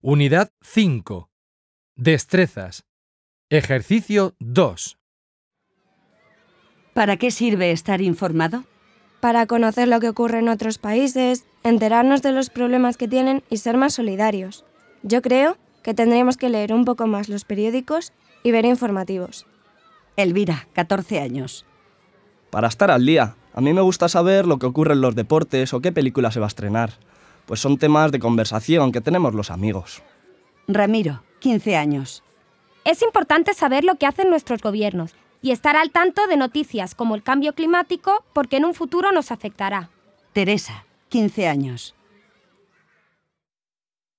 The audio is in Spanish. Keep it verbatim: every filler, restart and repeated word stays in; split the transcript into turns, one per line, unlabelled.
Unidad cinco. Destrezas. Ejercicio dos.
¿Para qué sirve estar informado?
Para conocer lo que ocurre en otros países, enterarnos de los problemas que tienen y ser más solidarios. Yo creo que tendríamos que leer un poco más los periódicos y ver informativos.
Elvira, catorce años.
Para estar al día. A mí me gusta saber lo que ocurre en los deportes o qué película se va a estrenar. Pues son temas de conversación que tenemos los amigos.
Ramiro, quince años.
Es importante saber lo que hacen nuestros gobiernos y estar al tanto de noticias como el cambio climático porque en un futuro nos afectará.
Teresa, quince años.